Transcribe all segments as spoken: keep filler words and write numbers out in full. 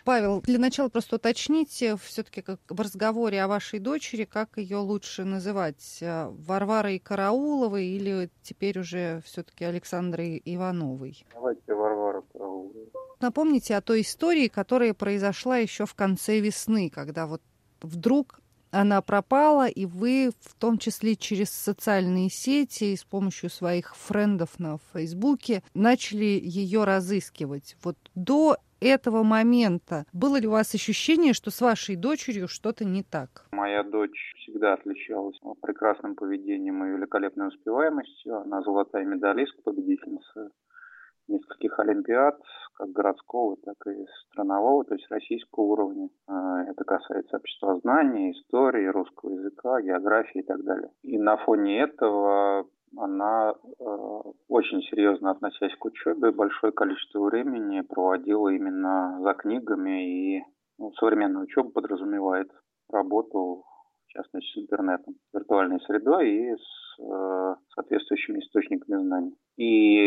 Павел, для начала просто уточните, все-таки как в разговоре о вашей дочери, как ее лучше называть? Варварой Карауловой или теперь уже все-таки Александрой Ивановой? Давайте Варвара Караулова. Напомните о той истории, которая произошла еще в конце весны, когда вот вдруг она пропала, и вы, в том числе через социальные сети и с помощью своих френдов на Фейсбуке, начали ее разыскивать. Вот до этого момента было ли у вас ощущение, что с вашей дочерью что-то не так? Моя дочь всегда отличалась прекрасным поведением и великолепной успеваемостью. Она золотая медалистка, победительница нескольких олимпиад, как городского, так и странового, то есть российского уровня. Это касается обществознания, истории, русского языка, географии и так далее. И на фоне этого она, очень серьезно относясь к учебе, большое количество времени проводила именно за книгами. И ну, современная учеба подразумевает работу, в частности, с интернетом, виртуальной средой и с э, соответствующими источниками знаний. И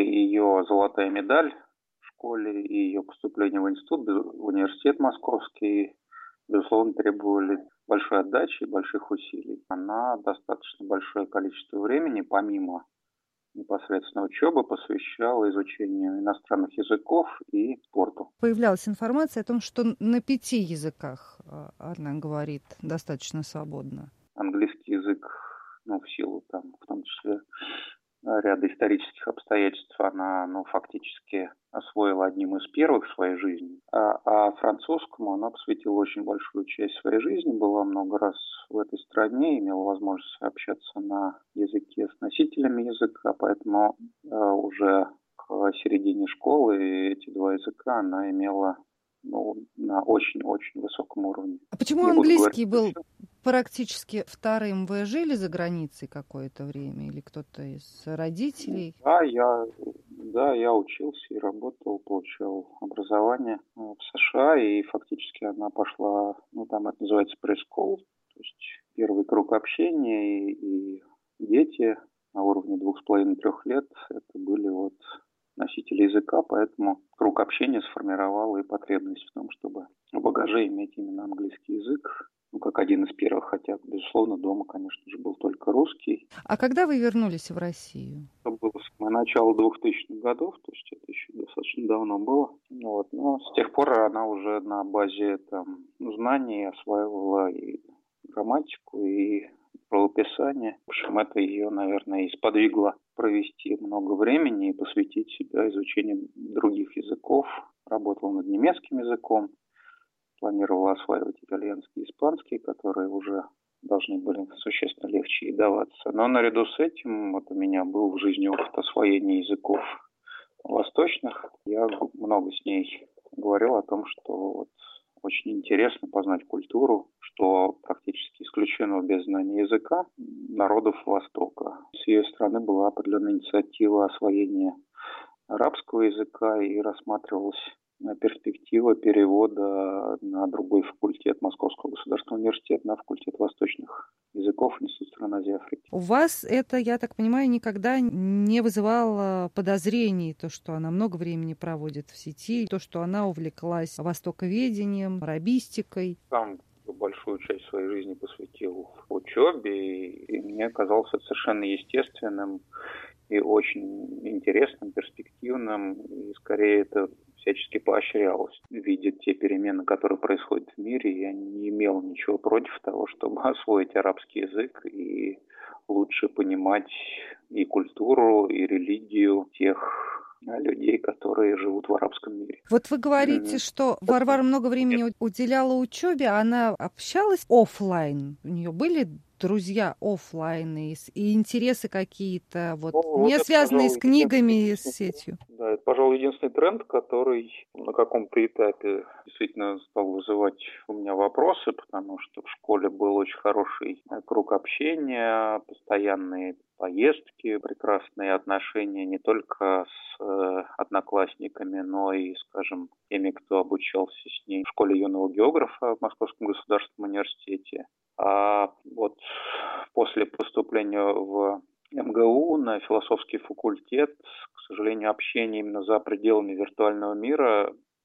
ее золотая медаль в школе, и ее поступление в институт, в университет московский, безусловно, требовали большой отдачи и больших усилий. Она достаточно большое количество времени, помимо непосредственно учебы, посвящала изучению иностранных языков и спорту. Появлялась информация о том, что на пяти языках она говорит достаточно свободно. Английский язык, ну, в силу, там, в том числе, ряда исторических обстоятельств, она, ну, фактически освоила одним из первых в своей жизни. А, а французскому она посвятила очень большую часть своей жизни, была много раз в этой стране, имела возможность общаться на языке с носителями языка, поэтому э, уже к середине школы эти два языка она имела, ну, на очень-очень высоком уровне. А почему Не английский был все. практически вторым? Вы жили за границей какое-то время или кто-то из родителей? Да, я, да, я учился и работал, получал образование в США, и фактически она пошла, ну, там это называется пресс-скул, то есть первый круг общения, и, и дети на уровне двух с половиной трех лет, это были вот носители языка, поэтому круг общения сформировал и потребность в том, чтобы в багаже иметь именно английский язык, ну, как один из первых, хотя, безусловно, дома, конечно же, был только русский. А когда вы вернулись в Россию? Это было с начала двухтысячных годов, то есть это еще достаточно давно было. Вот. Но с тех пор она уже на базе там, знаний осваивала и грамматику, и правописание. В общем, это ее, наверное, и сподвигло провести много времени и посвятить себя изучению других языков. Работала над немецким языком, планировала осваивать итальянский и испанский, которые уже должны были существенно легче и даваться. Но наряду с этим вот у меня был в жизни опыт освоения языков восточных. Я много с ней говорил о том, что вот очень интересно познать культуру, что практически исключено без знания языка народов Востока. С ее стороны была определенная инициатива освоения арабского языка и рассматривалась перспектива перевода на другой факультет Московского государственного университета, на факультет восточных языков Института стран Азии и Африки. У вас это, я так понимаю, никогда не вызывало подозрений, то, что она много времени проводит в сети, то, что она увлеклась востоковедением, арабистикой? Сам большую часть своей жизни посвятил учебе, и мне казалось это совершенно естественным и очень интересным, перспективным, и скорее это всячески поощрялось. Видя те перемены, которые происходят в мире, я не имел ничего против того, чтобы освоить арабский язык и лучше понимать и культуру, и религию тех людей, которые живут в арабском мире. Вот вы говорите, что Варвара много времени уделяла учебе, а она общалась офлайн. У нее были друзья офлайн и, и интересы какие-то, вот, ну, не вот связанные это, с книгами и с сетью? Да, это, пожалуй, единственный тренд, который на каком-то этапе действительно стал вызывать у меня вопросы, потому что в школе был очень хороший круг общения, постоянные поездки, прекрасные отношения не только с э, одноклассниками, но и, скажем, теми, кто обучался с ней в школе юного географа в Московском государственном университете. А вот после поступления в эм гэ у на философский факультет, к сожалению, общение именно за пределами виртуального мира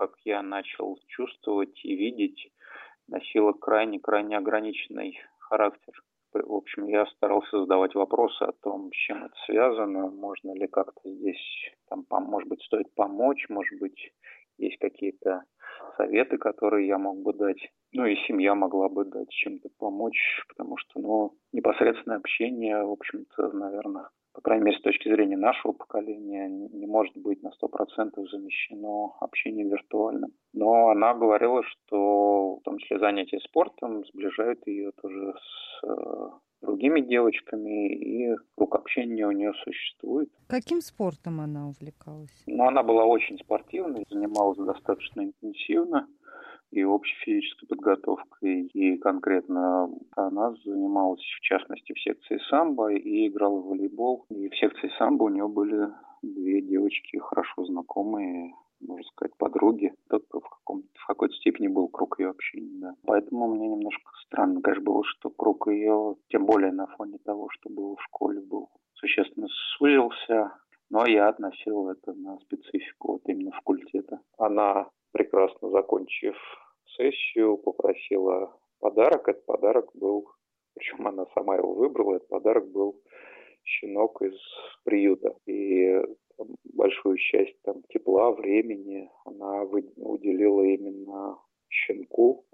как я начал чувствовать и видеть, носило крайне-крайне ограниченный характер. В общем, я старался задавать вопросы о том, с чем это связано, можно ли как-то здесь, там, может быть, стоит помочь, может быть, есть какие-то советы, которые я мог бы дать. Ну и семья могла бы дать чем-то помочь, потому что, ну, непосредственное общение, в общем-то, наверное, по крайней мере, с точки зрения нашего поколения, не может быть на сто процентов замещено общением виртуальным. Но она говорила, что в том числе занятия спортом сближают ее тоже с э, другими девочками, и круг общения у нее существует. Каким спортом она увлекалась? Ну, она была очень спортивной, занималась достаточно интенсивно и общей физической подготовкой, и конкретно она занималась, в частности, в секции самбо и играла в волейбол. И в секции самбо у нее были две девочки, хорошо знакомые, можно сказать, подруги. Только в, каком в какой-то степени был круг ее общения, да. Поэтому мне немножко странно, конечно, было, что круг ее, тем более на фоне того, что было в школе, был существенно сузился. Но я относил это на специфику вот именно факультета. Она, прекрасно закончив сессию, попросила подарок. Этот подарок был, причем она сама его выбрала, этот подарок был щенок из приюта. И там, большую часть там, тепла, времени она уделила именно щенку.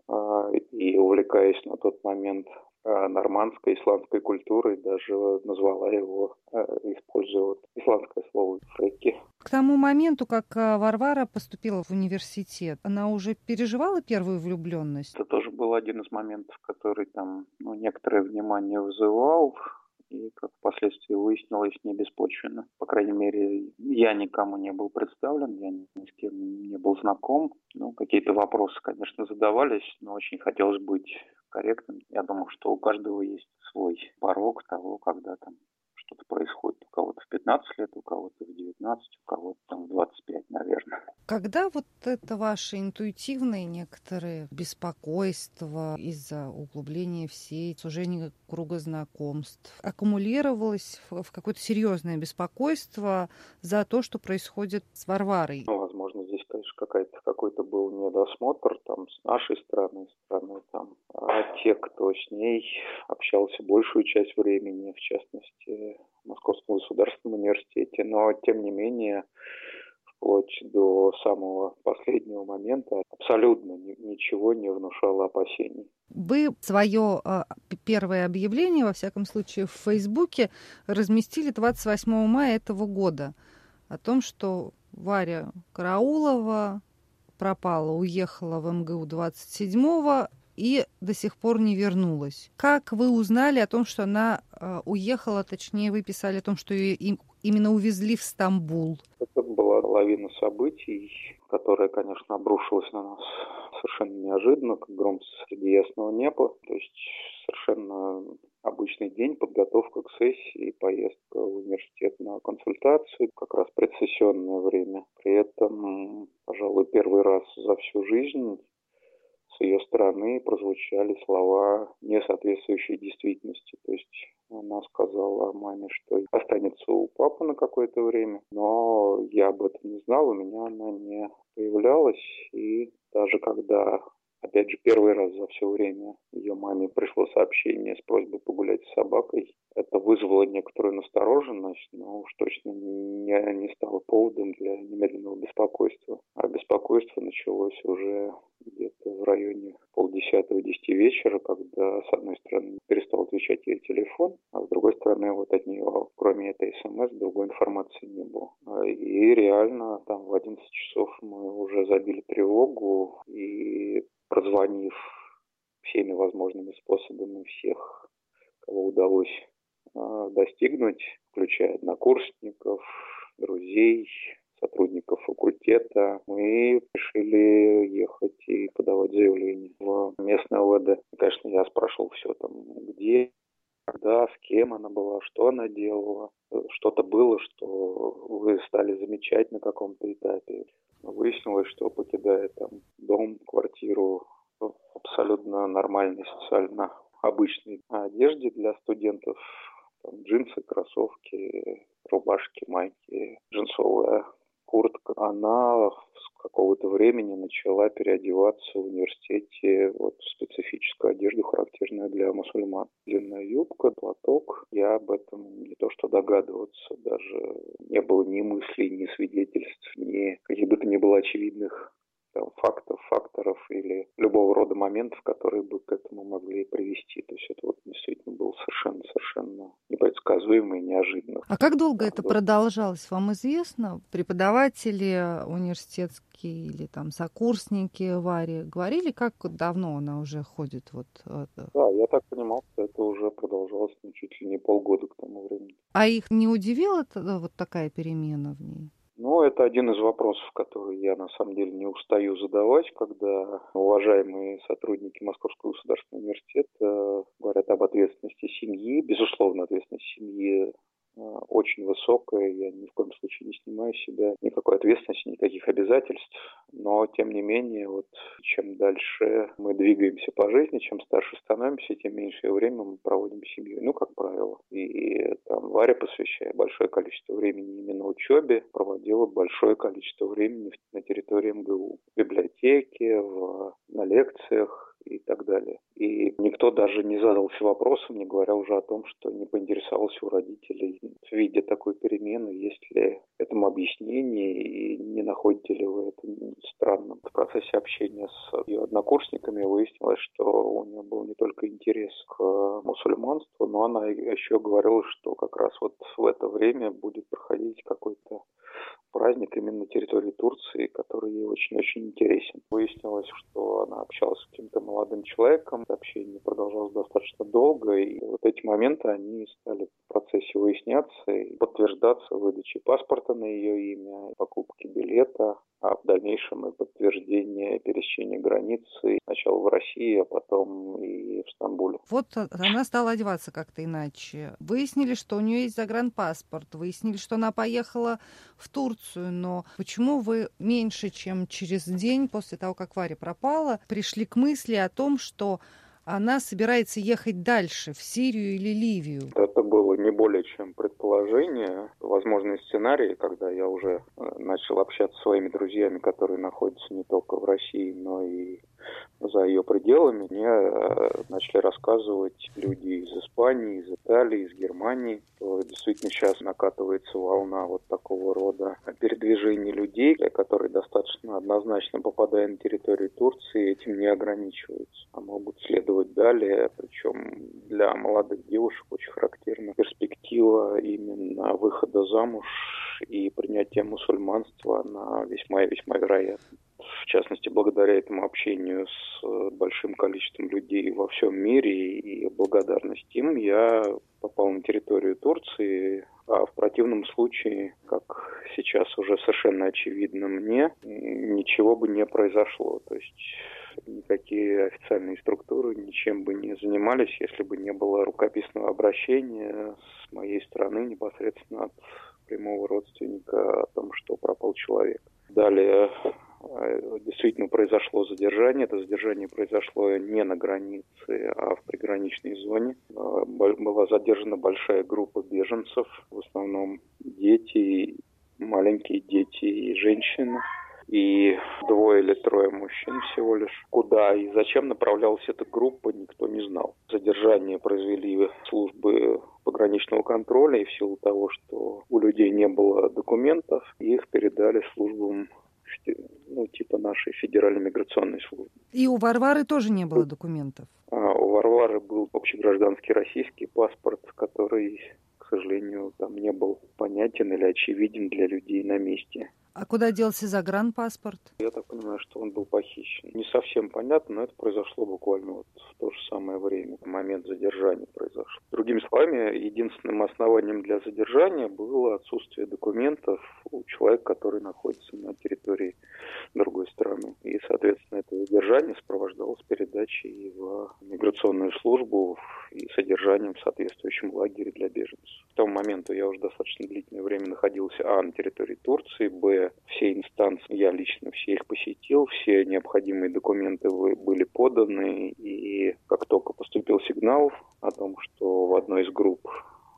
И, увлекаясь на тот момент нормандской, исландской культурой, даже назвала его, используя вот исландское слово «фреки». К тому моменту, как Варвара поступила в университет, она уже переживала первую влюбленность? Это тоже был один из моментов, который там ну, некоторое внимание вызывал. И, как впоследствии выяснилось, не беспочвенно. По крайней мере, я никому не был представлен, я ни с кем не был знаком. Ну, какие-то вопросы, конечно, задавались, но очень хотелось быть корректным. Я думаю, что у каждого есть свой порог того, когда там что-то происходит. У кого-то в пятнадцать лет, у кого-то в девятнадцать, у кого-то там в двадцать пять, наверное. Когда вот это ваши интуитивные некоторые беспокойства из-за углубления в сеть, сужения круга знакомств, аккумулировалось в какое-то серьезное беспокойство за то, что происходит с Варварой? Ну, возможно, здесь, конечно, какая-то, какой-то был недосмотр там с нашей стороны, стороны там. А те, кто с ней общался большую часть времени, в частности, в Московском государственном университете, но, тем не менее, вплоть до самого последнего момента абсолютно ничего не внушало опасений. Вы свое э, первое объявление, во всяком случае, в Фейсбуке разместили двадцать восьмого мая этого года о том, что Варя Караулова пропала, уехала в эм гэ у двадцать седьмого и до сих пор не вернулась. Как вы узнали о том, что она э, уехала, точнее, вы писали о том, что ее им, именно увезли в Стамбул? Это была лавина событий, которая, конечно, обрушилась на нас совершенно неожиданно, как гром среди ясного неба. То есть совершенно обычный день, подготовка к сессии, поездка в университет на консультацию, как раз предсессионное время. При этом, пожалуй, первый раз за всю жизнь с ее стороны прозвучали слова, не соответствующие действительности. То есть она сказала маме, что останется у папы на какое-то время, но я об этом не знал, у меня она не появлялась. И даже когда, опять же, первый раз за все время ее маме пришло сообщение с просьбой погулять с собакой, это вызвало некоторую настороженность, но уж точно не, не стало поводом для немедленного беспокойства. А беспокойство началось уже где-то в районе полдесятого, десяти вечера, когда, с одной стороны, перестал отвечать ей телефон, а с другой стороны, вот от нее, кроме этой смс, другой информации не было. И реально, там в одиннадцать часов мы уже забили тревогу, и прозвонив всеми возможными способами всех, кого удалось э, достигнуть, включая однокурсников, друзей, сотрудников факультета, мы решили ехать и подавать заявление в местное о вэ дэ. Конечно, я спрашивал все там, где, когда, с кем она была, что она делала. Что-то было, что вы стали замечать на каком-то этапе. Выяснилось, что покидая там дом, квартиру, в абсолютно нормальной, социально обычной одежде для студентов, там, джинсы, кроссовки, рубашки, майки, джинсовая куртка. Она какого-то времени начала переодеваться в университете вот, в специфическую одежду, характерную для мусульман. Длинная юбка, платок. Я об этом не то что догадываться, даже не было ни мыслей, ни свидетельств, ни каких бы то ни было очевидных там, фактов, факторов или любого рода моментов, которые бы к этому могли привести. То есть это вот действительно было совершенно-совершенно непредсказуемо и неожиданно. А как долго да, это да. продолжалось, вам известно? Преподаватели университетские или там сокурсники Вари говорили, как давно она уже ходит? Вот, это? Да, я так понимал, что это уже продолжалось ну, чуть ли не полгода к тому времени. А их не удивила тогда вот такая перемена в ней? Ну, это один из вопросов, которые я на самом деле не устаю задавать, когда уважаемые сотрудники Московского государственного университета говорят об ответственности семьи. Безусловно, ответственность семьи очень высокая, я ни в коем случае не снимаю с себя никакой ответственности, никаких обязательств, но тем не менее, вот чем дальше мы двигаемся по жизни, чем старше становимся, тем меньшее время мы проводим с семьей, ну, как правило. И там Варя, посвящая большое количество времени именно учебе, проводила большое количество времени на территории эм гэ у, в библиотеке, в, на лекциях и так далее. И никто даже не задался вопросом, не говоря уже о том, что не поинтересовался у родителей, видя такую перемену, есть ли этому объяснение и не находите ли вы это странным. В процессе общения с ее однокурсниками выяснилось, что у нее был не только интерес к мусульманству, но она еще говорила, что как раз вот в это время будет проходить какой-то праздник именно на территории Турции, который ей очень-очень интересен. Выяснилось, что она общалась с каким-то молодым человеком, общение продолжалось достаточно долго, и вот эти моменты, они стали в процессе выясняться и подтверждаться выдачей паспорта на ее имя, покупки билета, а в дальнейшем и подтверждение пересечения границы сначала в России, а потом и в Стамбуле. Вот она стала одеваться как-то иначе. Выяснили, что у нее есть загранпаспорт, выяснили, что она поехала в Турцию, но почему вы меньше, чем через день после того, как Варя пропала, пришли к мысли о том, что она собирается ехать дальше, в Сирию или Ливию? Это было не более чем предположение, возможные сценарии, когда я уже начал общаться со своими друзьями, которые находятся не только в России, но и за ее пределами. Мне начали рассказывать люди из Испании, из Италии, из Германии. Действительно сейчас накатывается волна вот такого рода передвижений людей, которые достаточно однозначно, попадая на территорию Турции, этим не ограничиваются, а могут следовать далее. Причем для молодых девушек очень характерна перспектива именно выхода замуж и принятия мусульманства, она весьма и весьма вероятна. В частности, благодаря этому общению с большим количеством людей во всем мире и благодарность им, я попал на территорию Турции, а в противном случае, как сейчас уже совершенно очевидно мне, ничего бы не произошло. То есть никакие официальные структуры ничем бы не занимались, если бы не было рукописного обращения с моей стороны непосредственно от прямого родственника о том, что пропал человек. Далее действительно произошло задержание. Это задержание произошло не на границе, а в приграничной зоне. Была задержана большая группа беженцев, в основном дети, маленькие дети и женщины. И двое или трое мужчин всего лишь. Куда и зачем направлялась эта группа, никто не знал. Задержание произвели службы пограничного контроля, и в силу того, что у людей не было документов, их передали службам, ну, типа нашей Федеральной миграционной службы. И у Варвары тоже не было документов? А у Варвары был общегражданский российский паспорт, который, к сожалению, там не был понятен или очевиден для людей на месте. А куда делся загранпаспорт? Я так понимаю, что он был похищен. Не совсем понятно, но это произошло буквально вот в то же самое время. В момент задержания произошло. Другими словами, единственным основанием для задержания было отсутствие документов у человека, который находится на территории другой страны. И, соответственно, это задержание сопровождалось передачей в миграционную службу и содержанием в соответствующем лагере для беженцев. К тому моменту я уже достаточно длительное время находился, а, на территории Турции, б, все инстанции, я лично все их посетил, все необходимые документы были поданы, и как только поступил сигнал о том, что в одной из групп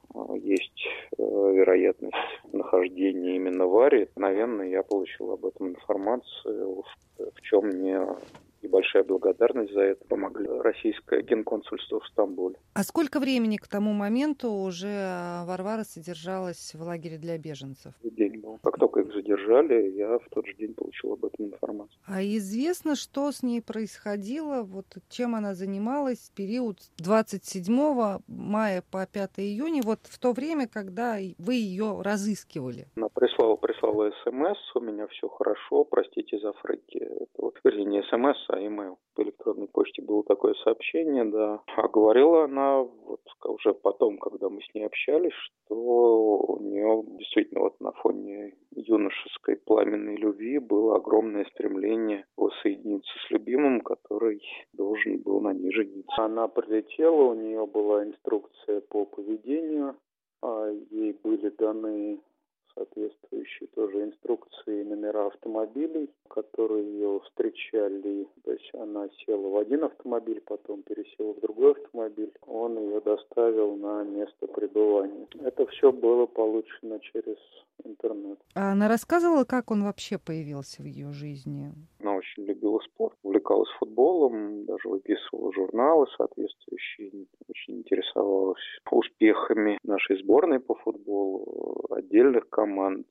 есть вероятность нахождения именно Вари. Наверное, я получил об этом информацию, в чем мне и большая благодарность за это помогли российское генконсульство в Стамбуле. А сколько времени к тому моменту уже Варвара содержалась в лагере для беженцев? День был. Как только их задержали, я в тот же день получил об этом информацию. А известно, что с ней происходило, вот чем она занималась в период с двадцать седьмого мая по пятое июня, вот в то время, когда вы ее разыскивали? Она прислала, прислала смс, у меня все хорошо, простите за фрики. Это вот, вернее, не смс, а имейл. По электронной почте было такое сообщение, да. А говорила она вот уже потом, когда мы с ней общались, что у нее действительно вот на фоне юношеской пламенной любви было огромное стремление воссоединиться с любимым, который должен был на ней жениться. Она прилетела, у нее была инструкция по поведению, ей были даны соответствующие тоже инструкции, номера автомобилей, которые ее встречали. То есть она села в один автомобиль, потом пересела в другой автомобиль. Он ее доставил на место пребывания. Это все было получено через интернет. А она рассказывала, как он вообще появился в ее жизни? Она очень любила спорт, увлекалась футболом, даже выписывала журналы соответствующие, очень интересовалась успехами нашей сборной по футболу, отдельных команд.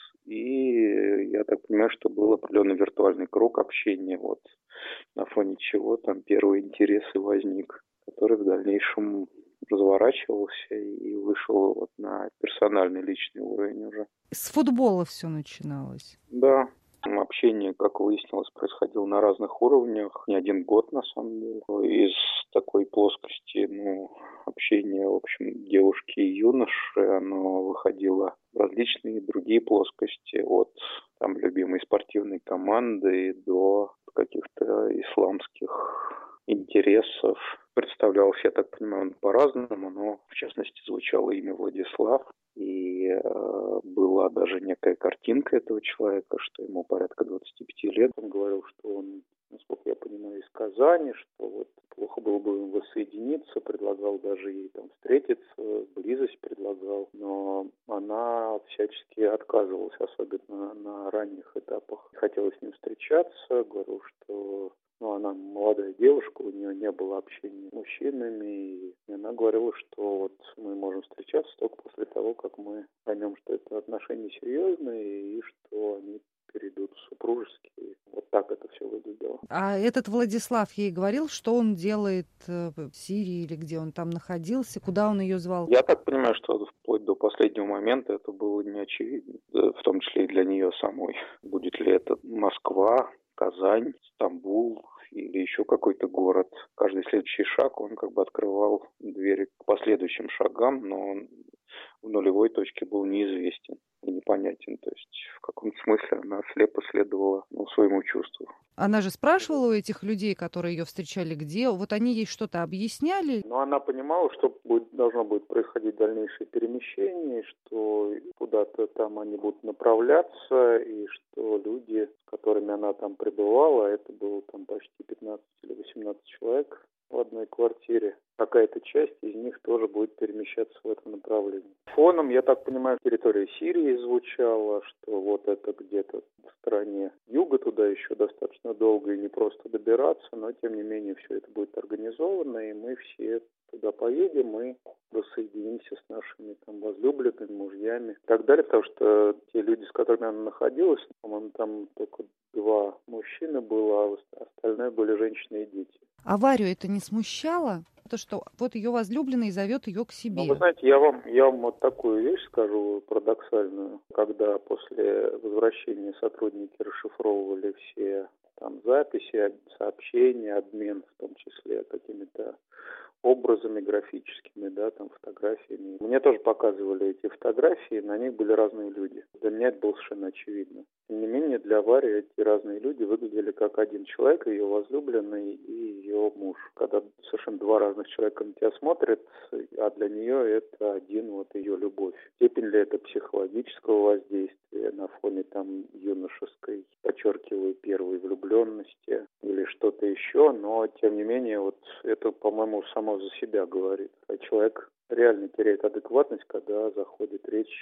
И я так понимаю, что был определенный виртуальный круг общения, вот на фоне чего там первый интерес и возник, который в дальнейшем разворачивался и вышел вот на персональный личный уровень уже. С футбола все начиналось? Да. Общение, как выяснилось, происходило на разных уровнях. Не один год, на самом деле. Из такой плоскости, ну, общения, в общем, девушки и юноши, оно выходило в различные другие плоскости. От там любимой спортивной команды до каких-то исламских интересов. Представлялось, я так понимаю, по-разному, но в частности звучало имя Владислав. И э, была даже некая картинка этого человека, что ему порядка двадцати пяти лет. Он говорил, что он, насколько я понимаю, из Казани, что вот плохо было бы им воссоединиться, предлагал даже ей там встретиться, близость предлагал, но она всячески отказывалась, особенно на ранних этапах. Хотела с ним встречаться, говорил, что ну, она молодая девушка, у нее не было общения с мужчинами, и она говорила, что вот мы можем встречаться только после того, как мы поймем, что это отношения серьезные, и что они перейдут в супружеские. Вот так это все выглядело. А этот Владислав ей говорил, что он делает в Сирии или где он там находился, куда он ее звал? Я так понимаю, что вплоть до последнего момента это было не очевидно, в том числе и для нее самой. Будет ли это Москва, Казань, Стамбул или еще какой-то город. Каждый следующий шаг, он как бы открывал двери к последующим шагам, но он в нулевой точке был неизвестен и непонятен. То есть в каком-то смысле она слепо следовала ну, своему чувству. Она же спрашивала у этих людей, которые ее встречали, где? Вот они ей что-то объясняли? Но она понимала, что будет, должно будет происходить дальнейшее перемещение, что куда-то там они будут направляться, и что люди, с которыми она там пребывала, это было там почти пятнадцать или восемнадцать человек в одной квартире. Какая-то часть из них тоже будет перемещаться в этом направлении. Фоном, я так понимаю, территория Сирии звучала, что вот это где-то в стране юга, туда еще достаточно долго и не просто добираться, но тем не менее все это будет организовано, и мы все туда поедем и воссоединимся с нашими там возлюбленными, мужьями и так далее, потому что те люди, с которыми она находилась, по-моему, там только два мужчины было, а остальные были женщины и дети. А Варю это не смущало? То, что вот ее возлюбленный зовет ее к себе. Ну, вы знаете, я вам, я вам вот такую вещь скажу парадоксальную. Когда после возвращения сотрудники расшифровывали все там записи, сообщения, обмен, в том числе какими-то образами графическими, да, там фотографиями. Мне тоже показывали эти фотографии, на них были разные люди. Для меня это было совершенно очевидно. Тем не менее, для Вари эти разные люди выглядели как один человек, ее возлюбленный и ее муж. Когда совершенно два разных человека на тебя смотрят, а для нее это один вот ее любовь. Степень ли это психологического воздействия на фоне там юношеской, подчеркиваю, первой влюбленности или что-то еще, но тем не менее вот это, по-моему, само за себя говорит. А человек реально теряет адекватность, когда заходит речь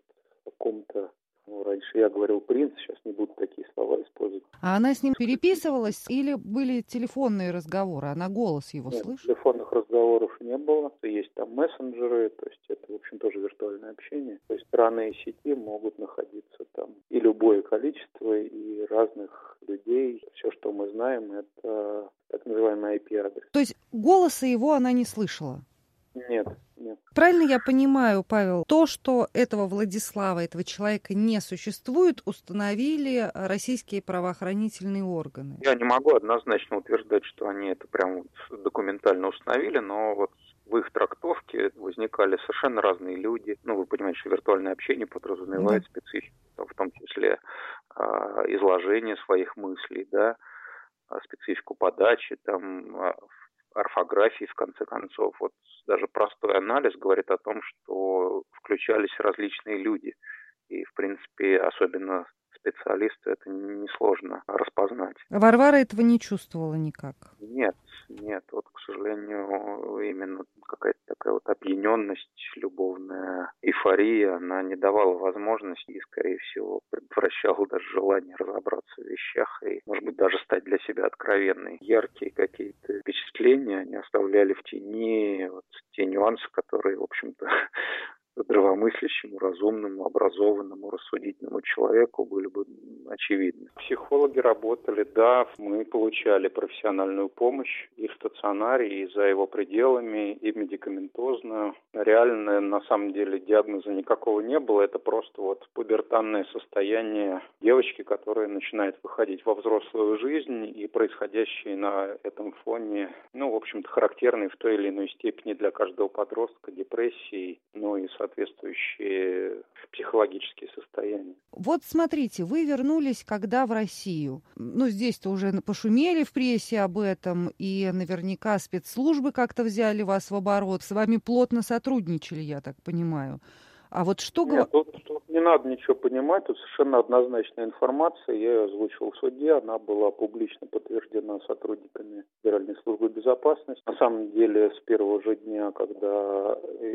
о ком-то. Ну, раньше я говорил принц, сейчас не буду такие слова использовать. А она с ним переписывалась или были телефонные разговоры? Она голос его Нет, слышит? телефонных разговоров не было. Есть там мессенджеры, то есть это, в общем, тоже виртуальное общение. То есть стороны сети могут находиться там и любое количество, и разных людей. Все, что мы знаем, это так называемый ай пи-адрес. То есть голоса его она не слышала? Нет, нет. Правильно я понимаю, Павел, то, что этого Владислава, этого человека не существует, установили российские правоохранительные органы? Я не могу однозначно утверждать, что они это прям документально установили, но вот в их трактовке возникали совершенно разные люди. Ну, вы понимаете, что виртуальное общение подразумевает да. специфику, в том числе э, изложение своих мыслей, да, специфику подачи, там, орфографии, в конце концов. Вот даже простой анализ говорит о том, что включались различные люди. И, в принципе, особенно специалисту это несложно распознать. Варвара этого не чувствовала никак? Нет, нет. Вот, к сожалению, именно какая-то такая вот опьяненность, любовная эйфория, она не давала возможности и, скорее всего, предотвращала даже желание разобраться в вещах и, может быть, даже стать для себя откровенной. Яркие какие-то впечатления они оставляли в тени вот те нюансы, которые, в общем-то, здравомыслящему, разумному, образованному, рассудительному человеку были бы очевидны. Психологи работали, да, мы получали профессиональную помощь и в стационаре, и за его пределами, и медикаментозную. Реально, на самом деле, диагноза никакого не было, это просто вот пубертанное состояние девочки, которая начинает выходить во взрослую жизнь, и происходящие на этом фоне, ну, в общем-то, характерные в той или иной степени для каждого подростка депрессии, ну и, соответствующие психологические состояния. Вот смотрите, вы вернулись когда в Россию. Ну, здесь-то уже пошумели в прессе об этом, и наверняка спецслужбы как-то взяли вас в оборот. С вами плотно сотрудничали, я так понимаю. А вот что... Нет, тут, тут не надо ничего понимать, тут совершенно однозначная информация, я ее озвучил в суде, она была публично подтверждена сотрудниками Федеральной службы безопасности. На самом деле, с первого же дня, когда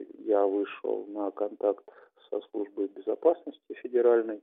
я вышел на контакт со службой безопасности федеральной,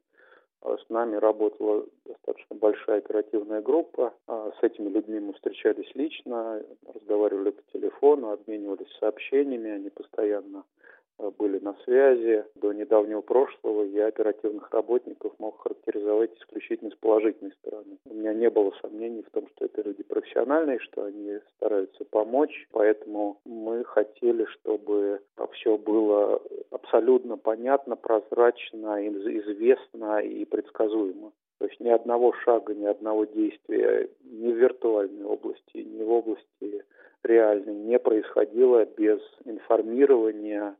с нами работала достаточно большая оперативная группа. С этими людьми мы встречались лично, разговаривали по телефону, обменивались сообщениями, они постоянно были на связи. До недавнего прошлого я оперативных работников мог характеризовать исключительно с положительной стороны. У меня не было сомнений в том, что это люди профессиональные, что они стараются помочь. Поэтому мы хотели, чтобы все было абсолютно понятно, прозрачно, известно и предсказуемо. То есть ни одного шага, ни одного действия ни в виртуальной области, ни в области реальной не происходило без информирования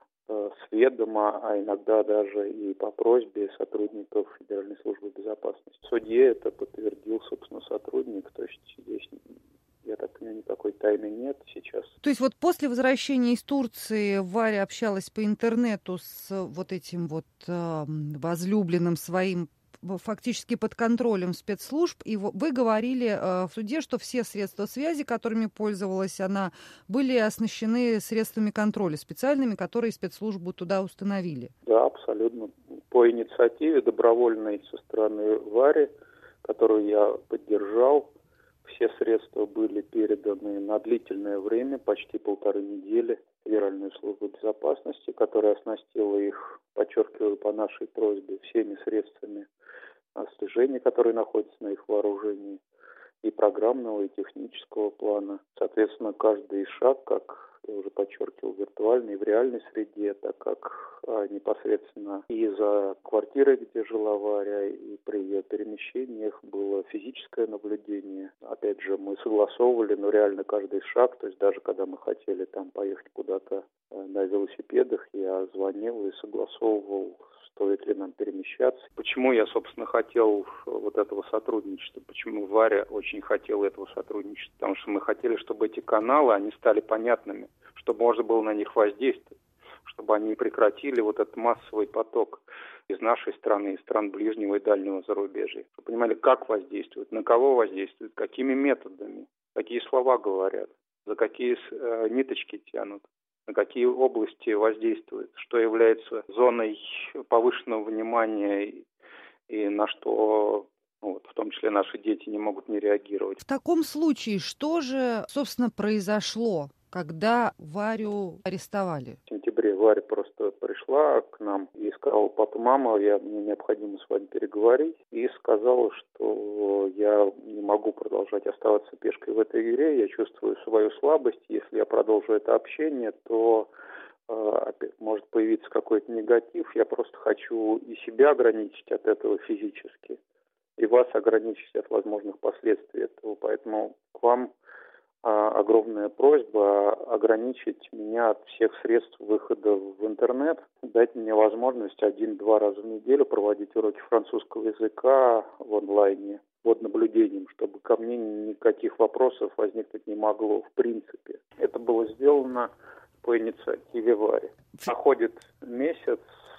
с ведома, а иногда даже и по просьбе сотрудников Федеральной службы безопасности. В суде это подтвердил, собственно, сотрудник, то есть здесь, я так понимаю, никакой тайны нет сейчас. То есть вот после возвращения из Турции Варя общалась по интернету с вот этим вот э, возлюбленным своим, фактически под контролем спецслужб, и вы говорили э, в суде, что все средства связи, которыми пользовалась она, были оснащены средствами контроля специальными, которые спецслужбы туда установили. Да, абсолютно. По инициативе добровольной со стороны Вари, которую я поддержал, все средства были переданы на длительное время, почти полторы недели, Федеральную службу безопасности, которая оснастила их, подчеркиваю, по нашей просьбе, всеми средствами слежения, которые находятся на их вооружении, и программного, и технического плана. Соответственно, каждый шаг, как я уже подчеркивал, виртуальный и в реальной среде, так как а, непосредственно и за квартирой, где жила Варя, и при ее перемещениях было физическое наблюдение. Опять же, мы согласовывали, но реально каждый шаг, то есть даже когда мы хотели там поехать куда-то э, на велосипедах, я звонил и согласовывал, стоит ли нам перемещаться. Почему я, собственно, хотел вот этого сотрудничества? Почему Варя очень хотела этого сотрудничества? Потому что мы хотели, чтобы эти каналы, они стали понятными, чтобы можно было на них воздействовать, чтобы они прекратили вот этот массовый поток из нашей страны, из стран ближнего и дальнего зарубежья. Чтобы понимали, как воздействуют, на кого воздействуют, какими методами, какие слова говорят, за какие э, ниточки тянут. на какие области воздействует, что является зоной повышенного внимания и на что, ну, вот, в том числе наши дети не могут не реагировать. В таком случае, что же, собственно, произошло, когда Варю арестовали? В сентябре Варя просто пришла к нам и сказала: папа, мама, я, мне необходимо с вами переговорить. И сказала, что я не могу продолжать оставаться пешкой в этой игре, я чувствую свою слабость. Если я продолжу это общение, то опять может появиться какой-то негатив. Я просто хочу и себя ограничить от этого физически, и вас ограничить от возможных последствий этого. Поэтому к вам а, огромная просьба ограничить меня от всех средств выхода в интернет, дать мне возможность один-два раза в неделю проводить уроки французского языка в онлайне под наблюдением, чтобы ко мне никаких вопросов возникнуть не могло в принципе. Это было сделано по инициативе Вари. Проходит месяц,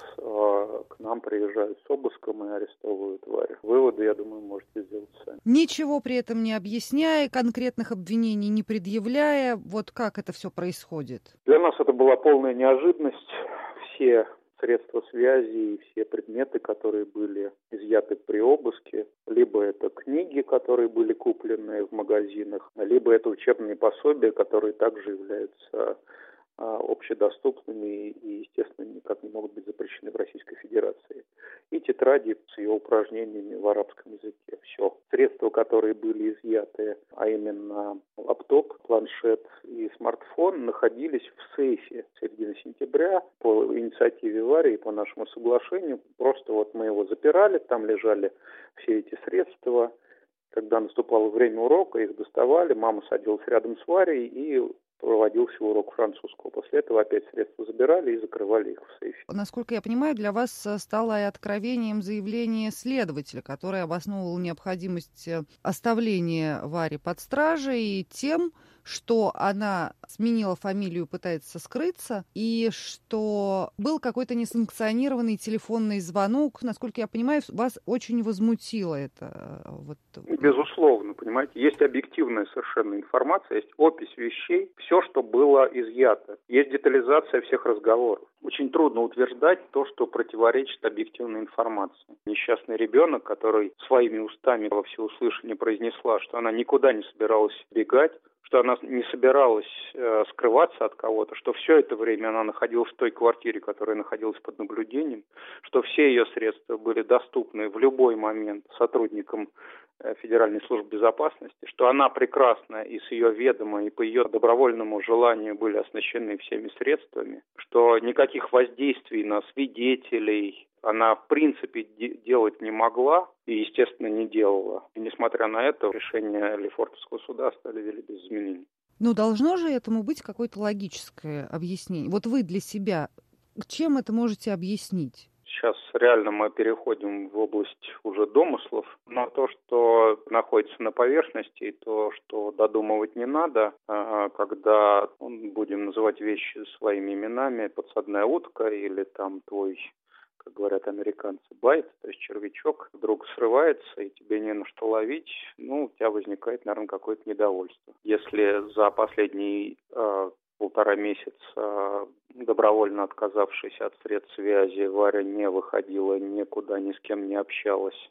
к нам приезжают с обыском и арестовывают Варю. Выводы, я думаю, можете сделать сами. Ничего при этом не объясняя, конкретных обвинений не предъявляя, вот как это все происходит? Для нас это была полная неожиданность. Все средства связи и все предметы, которые были изъяты при обыске, либо это книги, которые были куплены в магазинах, либо это учебные пособия, которые также являются общедоступными и, естественно, никак не могут быть запрещены в Российской Федерации. И тетради с ее упражнениями в арабском языке. Все. Средства, которые были изъяты, а именно лаптоп, планшет и смартфон, находились в сейфе с середины сентября по инициативе Вари и по нашему соглашению. Просто вот мы его запирали, там лежали все эти средства. Когда наступало время урока, их доставали, мама садилась рядом с Варей и проводился урок французского. После этого опять средства забирали и закрывали их в сейфе. Насколько я понимаю, для вас стало и откровением заявление следователя, который обосновывал необходимость оставления Вари под стражей тем, что она сменила фамилию, пытается скрыться, и что был какой-то несанкционированный телефонный звонок. Насколько я понимаю, вас очень возмутило это. Вот. Безусловно, понимаете, есть объективная совершенно информация, есть опись вещей, все, что было изъято. Есть детализация всех разговоров. Очень трудно утверждать то, что противоречит объективной информации. Несчастный ребенок, который своими устами во всеуслышание произнесла, что она никуда не собиралась бегать, что она не собиралась э, скрываться от кого-то, что все это время она находилась в той квартире, которая находилась под наблюдением, что все ее средства были доступны в любой момент сотрудникам э, Федеральной службы безопасности, что она прекрасна и с ее ведома, и по ее добровольному желанию были оснащены всеми средствами, что никаких воздействий на свидетелей она, в принципе, де- делать не могла и, естественно, не делала. И, несмотря на это, решение Лефортовского суда оставили без изменений. Ну, должно же этому быть какое-то логическое объяснение. Вот вы для себя чем это можете объяснить? Сейчас реально мы переходим в область уже домыслов, но то, что находится на поверхности, и то, что додумывать не надо, когда будем называть вещи своими именами, подсадная утка или там твой, как говорят американцы, байт, то есть червячок, вдруг срывается, и тебе не на что ловить, ну, у тебя возникает, наверное, какое-то недовольство. Если за последний э, полтора месяца, добровольно отказавшись от средств связи, Варя не выходила никуда, ни с кем не общалась,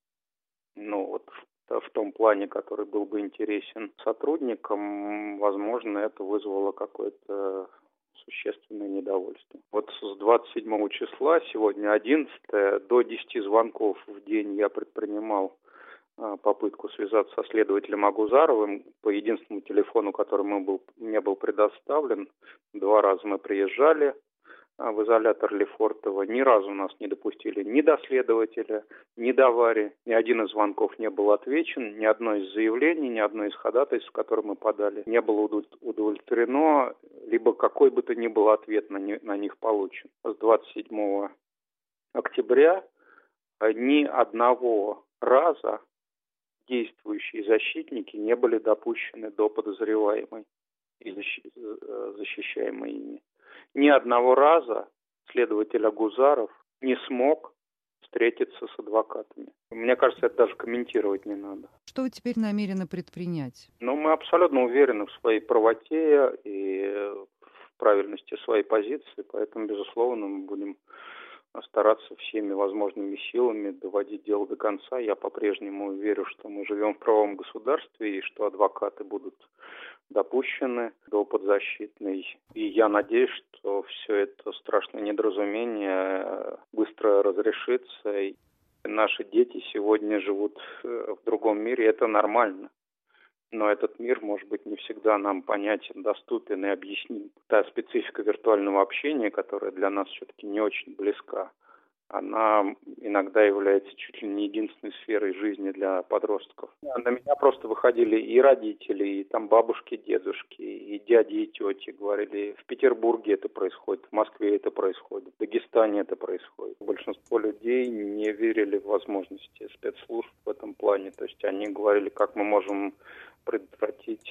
ну, вот в, в том плане, который был бы интересен сотрудникам, возможно, это вызвало какое-то существенное недовольство. Вот с двадцать седьмого числа, сегодня одиннадцатое, до десяти звонков в день я предпринимал а, попытку связаться со следователем Агузаровым по единственному телефону, который мне был, мне был предоставлен. Два раза мы приезжали а, в изолятор Лефортово. Ни разу нас не допустили ни до следователя, ни до Вари. Ни один из звонков не был отвечен, ни одно из заявлений, ни одно из ходатайств, которые мы подали, не было удовлетворено, либо какой бы то ни был ответ на, не, на них получен. С двадцать седьмого октября ни одного раза действующие защитники не были допущены до подозреваемой и защищаемой ими. Ни одного раза следователь Агузаров не смог встретиться с адвокатами. Мне кажется, это даже комментировать не надо. Что вы теперь намерены предпринять? Ну, мы абсолютно уверены в своей правоте и правильности своей позиции, поэтому, безусловно, мы будем стараться всеми возможными силами доводить дело до конца. Я по-прежнему верю, что мы живем в правовом государстве и что адвокаты будут допущены до подзащитной. И я надеюсь, что все это страшное недоразумение быстро разрешится. И наши дети сегодня живут в другом мире, это нормально. Но этот мир, может быть, не всегда нам понятен, доступен и объясним. Та специфика виртуального общения, которая для нас все-таки не очень близка, она иногда является чуть ли не единственной сферой жизни для подростков. На меня просто выходили и родители, и там бабушки, дедушки, и дяди, и тети. Говорили, в Петербурге это происходит, в Москве это происходит, в Дагестане это происходит. Большинство людей не верили в возможности спецслужб в этом плане. То есть они говорили, как мы можем предотвратить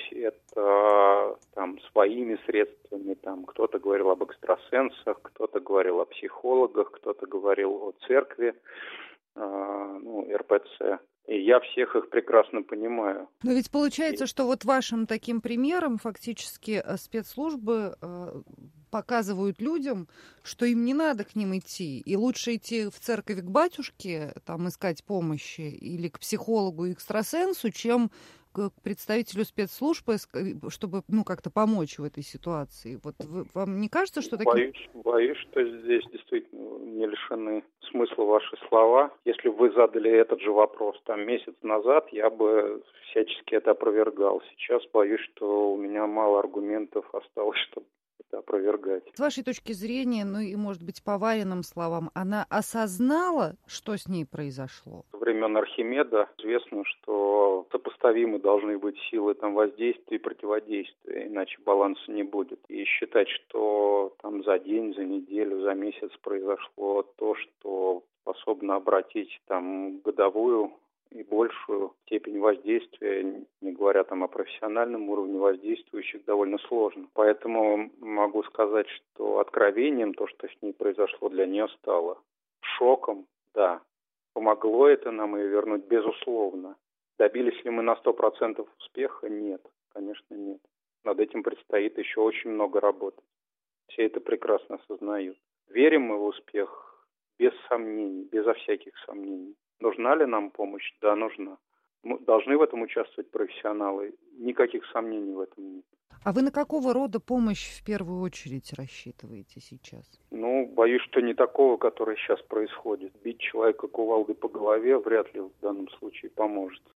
это там своими средствами. Там кто-то говорил об экстрасенсах, кто-то говорил о психологах, кто-то говорил о церкви, э, ну, эр пэ цэ. И я всех их прекрасно понимаю. Но ведь получается, что вот вашим таким примером фактически спецслужбы э, показывают людям, что им не надо к ним идти, и лучше идти в церковь к батюшке, там искать помощи, или к психологу и экстрасенсу, чем к представителю спецслужб, чтобы, ну, как-то помочь в этой ситуации. Вот вы, вам не кажется, что такие... Боюсь, боюсь, что здесь действительно не лишены смысла ваши слова. Если бы вы задали этот же вопрос там месяц назад, я бы всячески это опровергал. Сейчас боюсь, что у меня мало аргументов осталось, чтобы это опровергать. С вашей точки зрения, ну и, может быть, по Вариным словам, она осознала, что с ней произошло? Со времен Архимеда известно, что сопоставимы должны быть силы там, воздействия и противодействия, иначе баланса не будет. И считать, что там за день, за неделю, за месяц произошло то, что способно обратить там годовую и большую степень воздействия, не говоря там о профессиональном уровне воздействующих, довольно сложно. Поэтому могу сказать, что откровением то, что с ней произошло, для нее стало шоком, да. Помогло это нам ее вернуть, безусловно. Добились ли мы на сто процентов успеха? Нет, конечно, нет. Над этим предстоит еще очень много работы. Все это прекрасно осознают. Верим мы в успех без сомнений, безо всяких сомнений. Нужна ли нам помощь? Да, нужна. Мы должны в этом участвовать профессионалы. Никаких сомнений в этом нет. А вы на какого рода помощь в первую очередь рассчитываете сейчас? Ну, боюсь, что не такого, который сейчас происходит. Бить человека кувалдой по голове вряд ли в данном случае поможет.